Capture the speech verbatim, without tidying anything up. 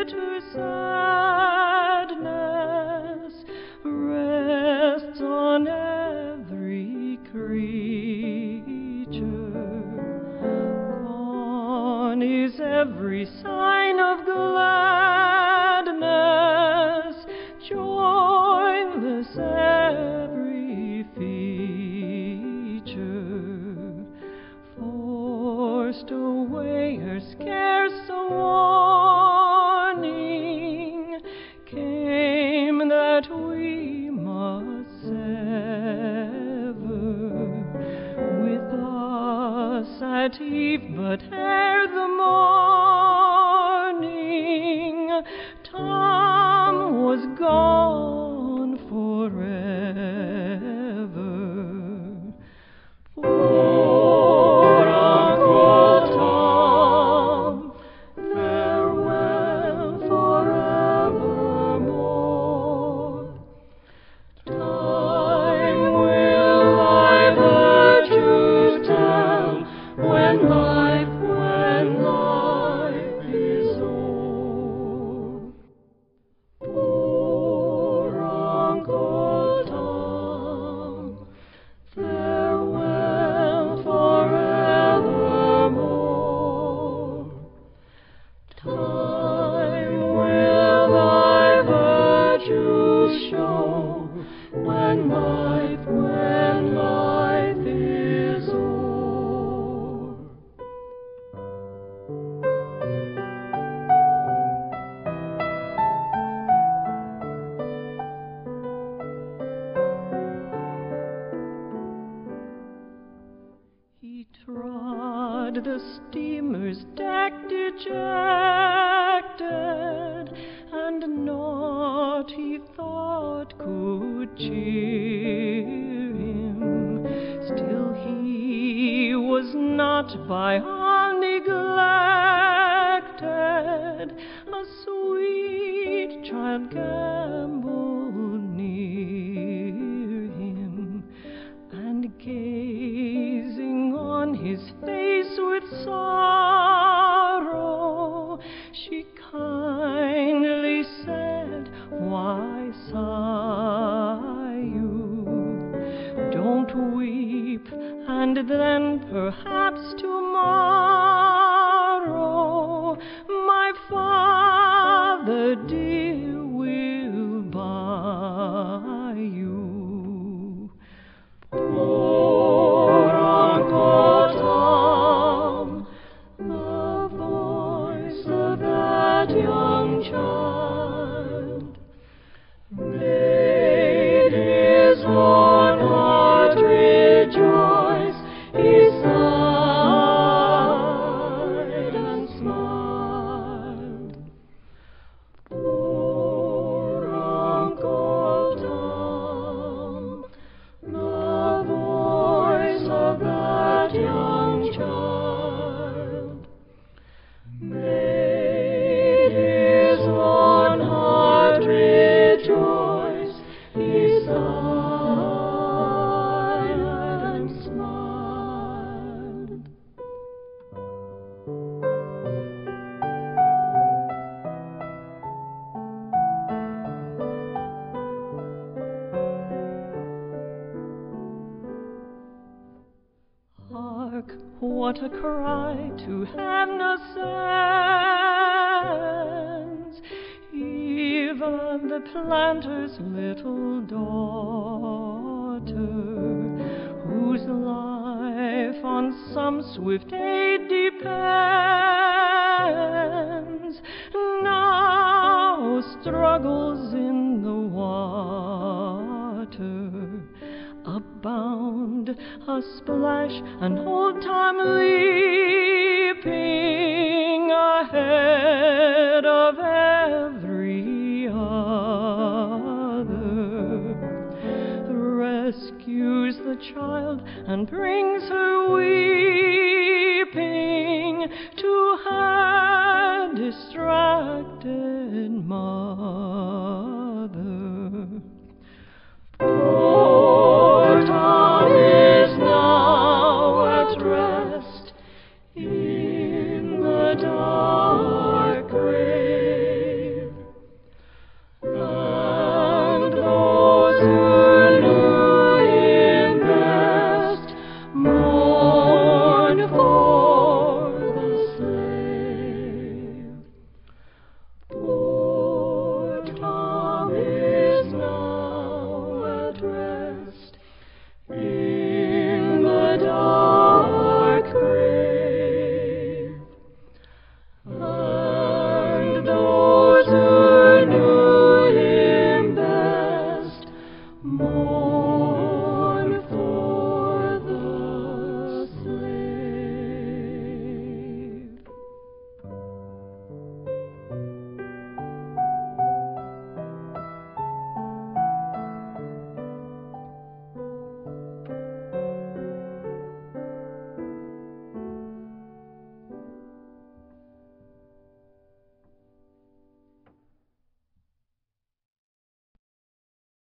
bitter sadness rests on every creature. Gone is every sign of gladness, joyless every feature. Forced away her scarce a warning came that we must sever. With us at eve, but ere the morning, Tom was gone forever. Poor Uncle Tom, farewell forevermore. Time will thy virtues tell when life, when life is o'er. Poor Uncle Tom, farewell forevermore. Time will thy virtues show when life, when life is o'er. He trod the steamer's deck dejected, and naught he thought could cheer him. Still he was not by all neglected. A sweet child gamboled near him, and gazing on his face with sorrow, she kindly said, "Why sigh you? Don't weep, and then perhaps tomorrow my father dear will buy you." Poor Uncle Tom, the voice of that young child made his own heart rejoice. He sighed and smiled. Poor Uncle Tom, the voice of that young child made his own heart rejoice. He sighed and smiled. Hark, what a cry to heaven ascends! Even the planter's little daughter, whose life on some swift aid depends, now struggles in the water. A bound, a splash, an old time leaping ahead of every other, rescues the child and brings her weeping to her distracted mother. Poor Tom is now at rest in the dark.